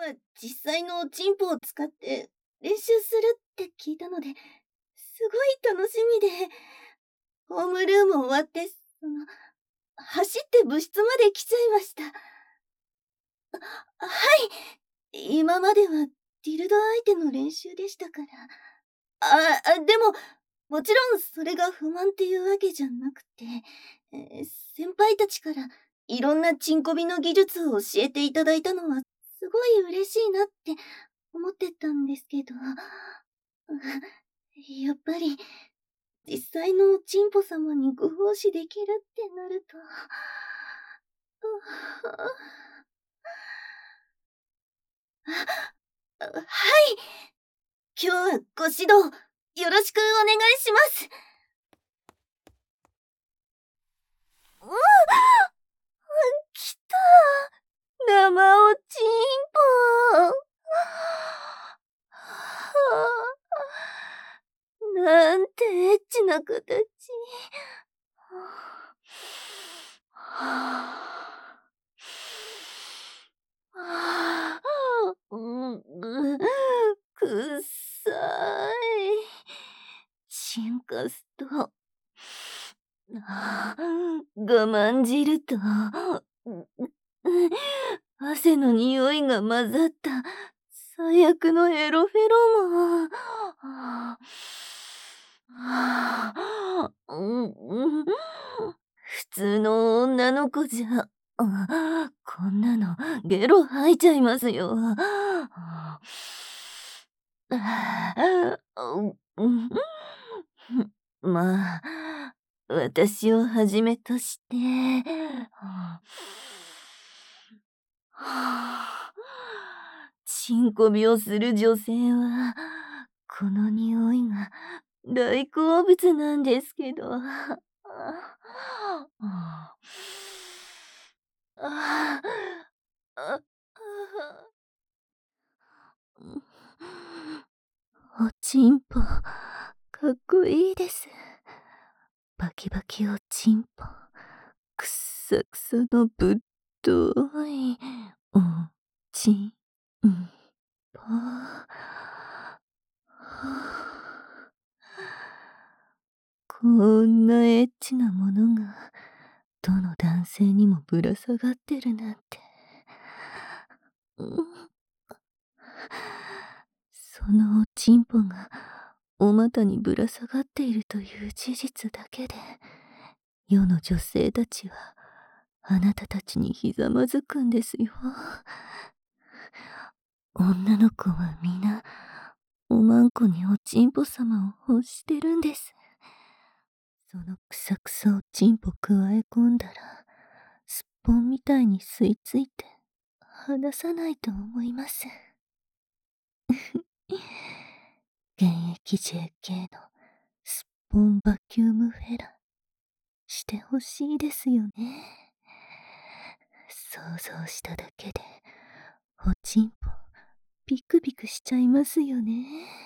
は実際のチンポを使って練習するって聞いたので、すごい楽しみで、ホームルーム終わって、走って部室まで来ちゃいました。はい、今まではディルド相手の練習でしたから。でも、もちろんそれが不満っていうわけじゃなくて、先輩たちからいろんなチンコビの技術を教えていただいたのはすごい嬉しいなって思ってたんですけど、やっぱり実際のチンポ様にご奉仕できるってなると、はい。今日はご指導よろしくお願いします。来た。生おちんぽ。なんてエッチな形。くっさい。進化すと、我慢汁と、汗の匂いが混ざった最悪のエロフェロモン。普通の女の子じゃ、こんなのゲロ吐いちゃいますよ。まあ、私をはじめとして、チンコビをする女性は、この匂いが大好物なんですけど。おちんぽ、かっこいいです。バキバキおちんぽ、くっさくさのぶっといおちんぽ。こんなエッチなものがどの男性にもぶら下がってるなんて。そのおちんぽがお股にぶら下がっているという事実だけで、世の女性たちはあなたたちにひざまずくんですよ。女の子は皆おまんこにおちんぽ様を欲してるんです。そのくさくさおちんぽくわえ込んだら、すっぽんみたいに吸い付いて離さないと思います。現役 JK のすっぽんバキュームフェラしてほしいですよね。想像しただけでおちんぽビクビクしちゃいますよね。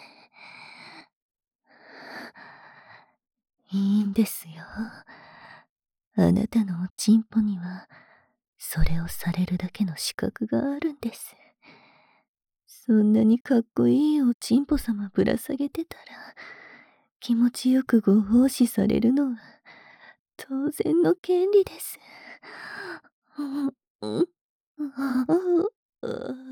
いいんですよ。あなたのおちんぽにはそれをされるだけの資格があるんです。そんなにかっこいいおちんぽ様ぶら下げてたら、気持ちよくご奉仕されるのは当然の権利です。